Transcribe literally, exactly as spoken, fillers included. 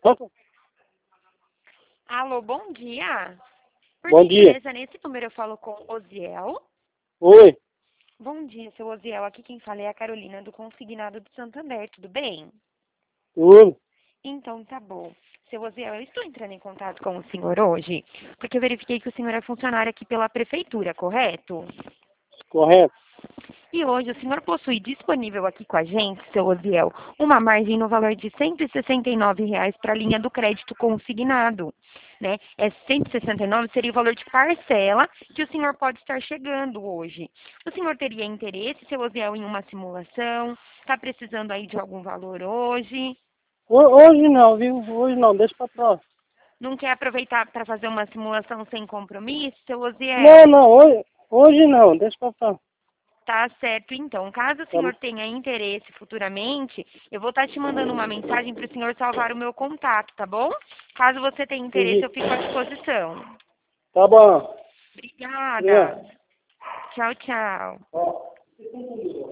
Só- Alô, bom dia. Por Bom dia. gentileza, nesse número eu falo com Osiel. Oi, Bom dia, seu Osiel. Aqui quem fala é a Carolina do Consignado do Santander, tudo bem? tudo. Então tá bom. Seu Osiel, eu estou entrando em contato com o senhor hoje, porque eu verifiquei que o senhor é funcionário aqui pela prefeitura, correto? Correto. E hoje o senhor possui disponível aqui com a gente, seu Osiel, uma margem no valor de cento e sessenta e nove reais para a linha do crédito consignado, né? É cento e sessenta e nove seria o valor de parcela que o senhor pode estar chegando hoje. O senhor teria interesse, seu Osiel, em uma simulação? Está precisando aí de algum valor hoje? Ho- Hoje não, viu? Hoje não, deixa pra trás. Não quer aproveitar para fazer uma simulação sem compromisso, seu Não, Osiel? não, hoje, hoje não, deixa pra trás. Tá certo, então. Caso o Tá, senhor tenha interesse futuramente, eu vou estar te mandando uma mensagem para o senhor salvar o meu contato, tá bom? Caso você tenha interesse, eu entendi. fico à disposição. Tá bom. Obrigada. Obrigado. Tchau, tchau. Ó.